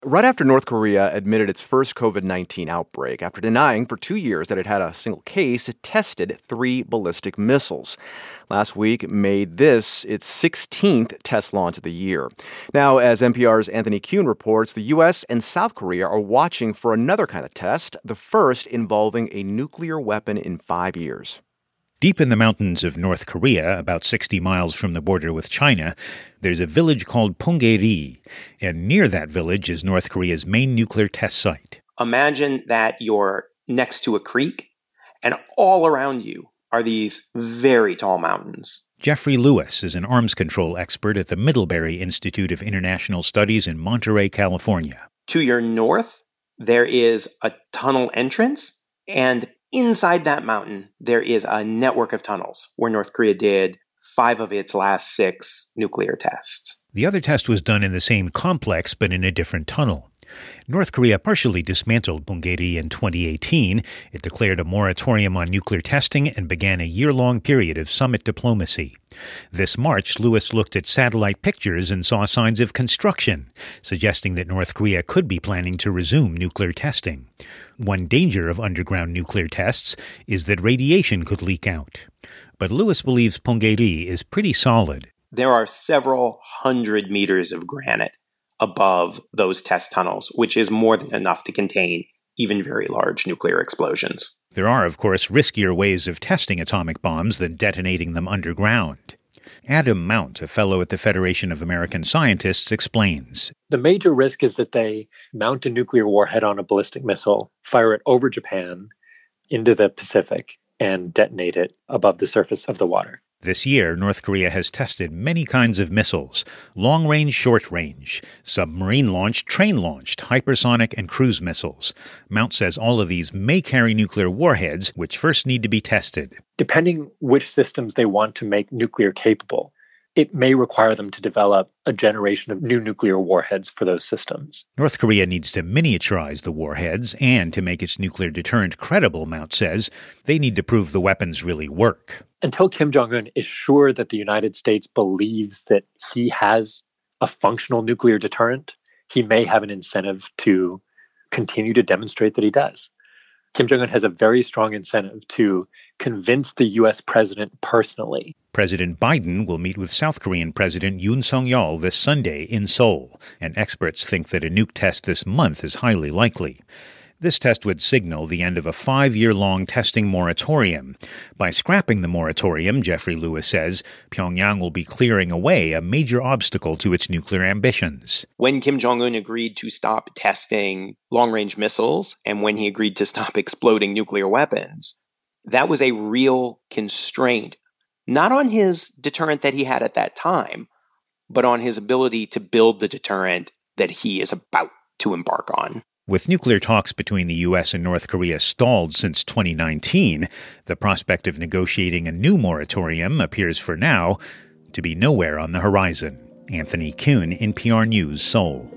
Right after North Korea admitted its first COVID-19 outbreak, after denying for 2 years that it had a single case, it tested 3 ballistic missiles. Last week made this its 16th test launch of the year. Now, as NPR's Anthony Kuhn reports, the U.S. and South Korea are watching for another kind of test, the first involving a nuclear weapon in 5 years. Deep in the mountains of North Korea, about 60 miles from the border with China, there's a village called Punggye-ri, and near that village is North Korea's main nuclear test site. Imagine that you're next to a creek, and all around you are these very tall mountains. Jeffrey Lewis is an arms control expert at the Middlebury Institute of International Studies in Monterey, California. To your north, there is a tunnel entrance, and inside that mountain, there is a network of tunnels where North Korea did 5 of its last 6 nuclear tests. The other test was done in the same complex, but in a different tunnel. North Korea partially dismantled Punggye-ri in 2018. It declared a moratorium on nuclear testing and began a year-long period of summit diplomacy. This March, Lewis looked at satellite pictures and saw signs of construction, suggesting that North Korea could be planning to resume nuclear testing. One danger of underground nuclear tests is that radiation could leak out. But Lewis believes Punggye-ri is pretty solid. There are several hundred meters of granite above those test tunnels, which is more than enough to contain even very large nuclear explosions. There are, of course, riskier ways of testing atomic bombs than detonating them underground. Adam Mount, a fellow at the Federation of American Scientists, explains. The major risk is that they mount a nuclear warhead on a ballistic missile, fire it over Japan into the Pacific, and detonate it above the surface of the water. This year, North Korea has tested many kinds of missiles: long-range, short-range, submarine-launched, train-launched, hypersonic, and cruise missiles. Mount says all of these may carry nuclear warheads, which first need to be tested. Depending which systems they want to make nuclear capable, it may require them to develop a generation of new nuclear warheads for those systems. North Korea needs to miniaturize the warheads, and to make its nuclear deterrent credible, Mount says, they need to prove the weapons really work. Until Kim Jong-un is sure that the United States believes that he has a functional nuclear deterrent, he may have an incentive to continue to demonstrate that he does. Kim Jong-un has a very strong incentive to convince the U.S. president personally. President Biden will meet with South Korean President Yoon Suk-yeol this Sunday in Seoul, and experts think that a nuke test this month is highly likely. This test would signal the end of a 5-year-long testing moratorium. By scrapping the moratorium, Jeffrey Lewis says, Pyongyang will be clearing away a major obstacle to its nuclear ambitions. When Kim Jong-un agreed to stop testing long-range missiles, and when he agreed to stop exploding nuclear weapons, that was a real constraint, not on his deterrent that he had at that time, but on his ability to build the deterrent that he is about to embark on. With nuclear talks between the U.S. and North Korea stalled since 2019, the prospect of negotiating a new moratorium appears for now to be nowhere on the horizon. Anthony Kuhn, NPR News, Seoul.